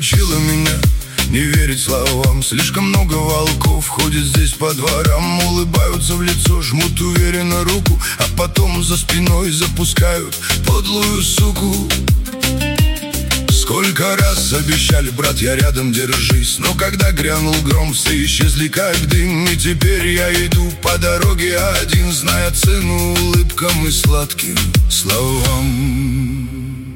научила меня не верить словам. Слишком много волков ходит здесь по дворам, улыбаются в лицо, жмут уверенно руку, а потом за спиной запускают подлую суку. Сколько раз обещали: брат, я рядом, держись. Но когда грянул гром, все исчезли как дым. И теперь я иду по дороге один, зная цену улыбкам и сладким словам.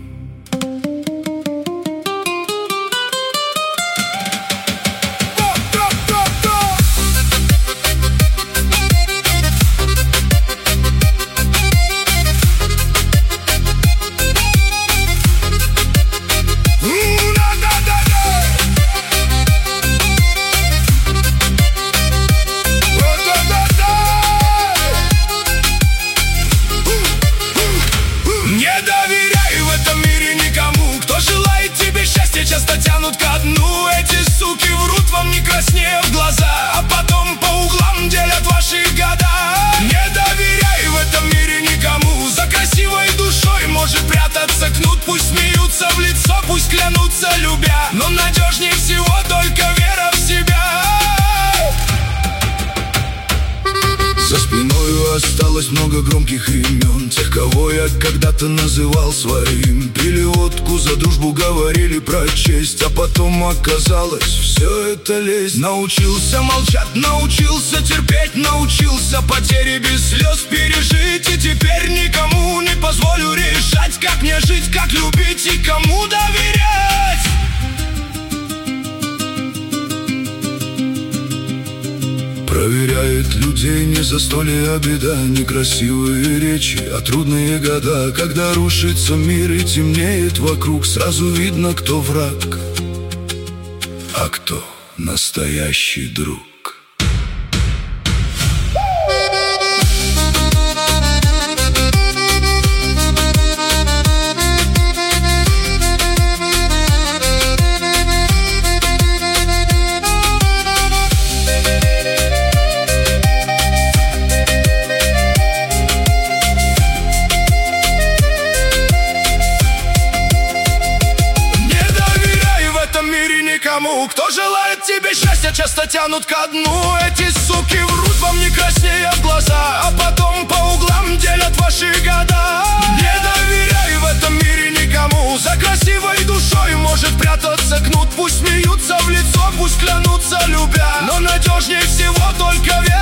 Часто тянут ко дну, эти суки врут вам не краснея в глаза, а потом по углам делят ваши года. Не доверяй в этом мире никому, за красивой душой может прятаться кнут. Пусть смеются в лицо, пусть клянутся любя, но надежнее всего только вера в себя. За спиною осталось много громких имен, тех, кого я когда-то называл своим. Пили водку, за дружбу говорили про честь, а потом оказалось, все это лесть. Научился молчать, научился терпеть, научился потери без слез пережить. И теперь никому не позволю решать, как мне жить, как любить и кому доверять. Проверяет людей не застолье, а беда, некрасивые речи, а трудные года. Когда рушится мир и темнеет вокруг, сразу видно, кто враг, а кто настоящий друг. Кто желает тебе счастья, часто тянут ко дну. Эти суки врут вам не краснея в глаза, а потом по углам делят ваши года. Не доверяй в этом мире никому, за красивой душой может прятаться кнут. Пусть смеются в лицо, пусть клянутся любя, но надежнее всего только вера.